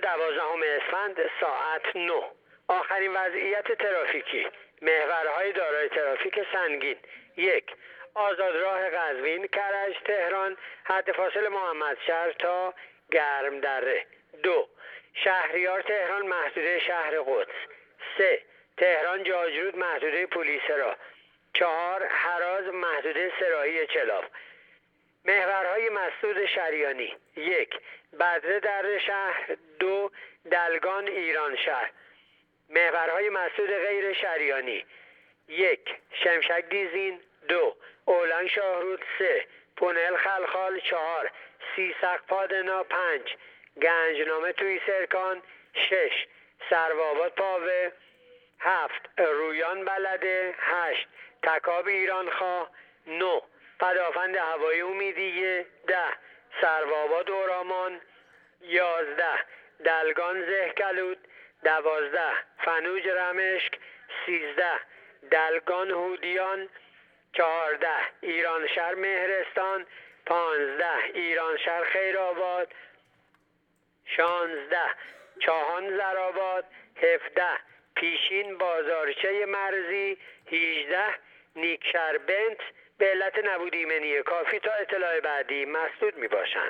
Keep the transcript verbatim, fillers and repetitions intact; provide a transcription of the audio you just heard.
دوازدهم اسفند ساعت نه. آخرین وضعیت ترافیکی: محورهای دارای ترافیک سنگین: یک، آزادراه قزوین، کرج، تهران، حد فاصل محمدشهر تا گرمدره. دو، شهریار تهران، محدوده شهر قدس. سه، تهران جاجرود، محدوده پولیسرا. چهار، هراز، محدوده سراهی چلاف. محورهای مسدود شریانی: یک، بدره در شهر. دو، دلگان ایران شهر. محورهای مسدود غیر شریانی: یک، شمشک دیزین. دو، اولان شاهرود. سه، پونل خلخال. چهار، سیسق پادنا. پنج، گنجنامه توی سرکان. شش، سروآباد پاوه. هفت، رویان بلده. هشت، تکاب ایرانخواه. نه، پدافند هوایی امیدیه. ده، سروآباد اورامان. یازده، دلگان زهکلود. دوازده، فنوج رمشک. سیزده، دلگان هودیان. چهارده، ایرانشهر مهرستان. پانزده، ایرانشهر خیرآباد. شانزده، چاهان زرآباد. هفده، پیشین بازارچه مرزی. هجده، نیکشربنت. به علت نبود ایمنی کافی تا اطلاع بعدی مسدود می باشند.